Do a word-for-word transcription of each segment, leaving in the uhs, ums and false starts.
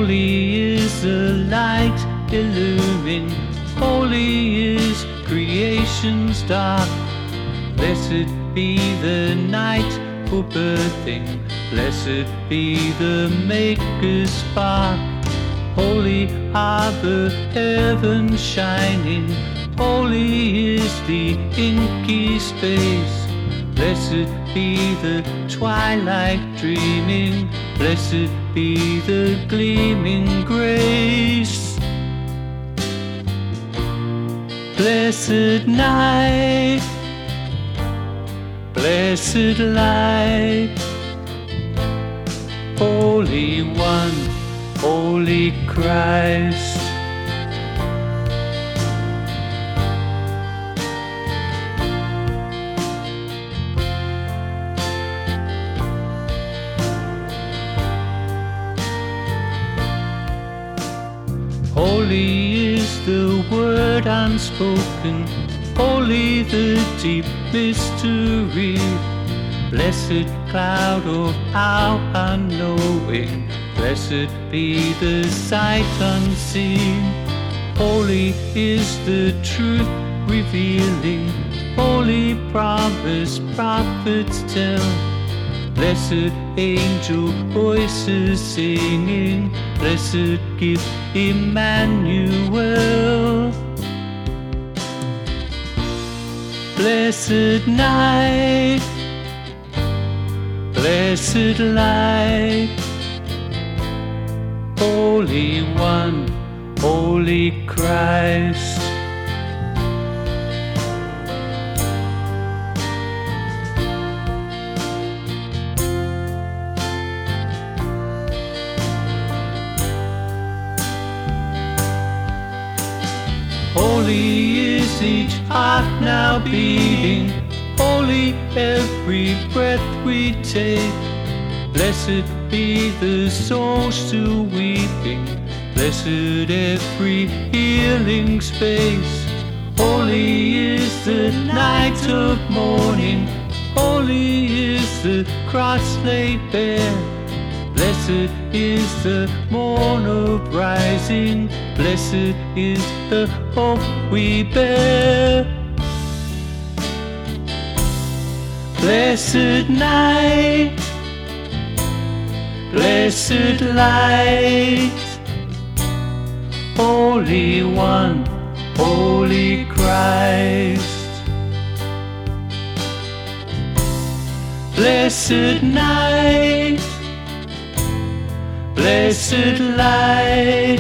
Holy is the light illumine, holy is creation's dark. Blessed be the night for birthing, blessed be the maker's spark. Holy harbor, heaven shining, holy is the inky space. Blessed be the twilight dreaming, blessed be the gleaming grace. Blessed night, blessed light, Holy One, Holy Christ. Holy is the word unspoken, holy the deep mystery. Blessed cloud of our unknowing, blessed be the sight unseen. Holy is the truth revealing, holy promise prophets tell. Blessed angel voices singing, blessed gift Emmanuel. Blessed night, blessed light, Holy One, Holy Christ. Holy is each heart now beating, holy every breath we take. Blessed be the soul still weeping, blessed every healing space. Holy is the night of mourning, holy is the cross laid bare. Blessed is the morn of rising, blessed is the hope we bear. Blessed night, blessed light, Holy One, Holy Christ. Blessed night, blessed light,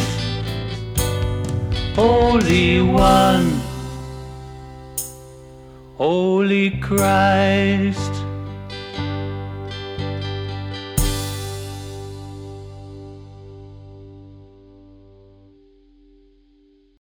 Holy One, Holy Christ.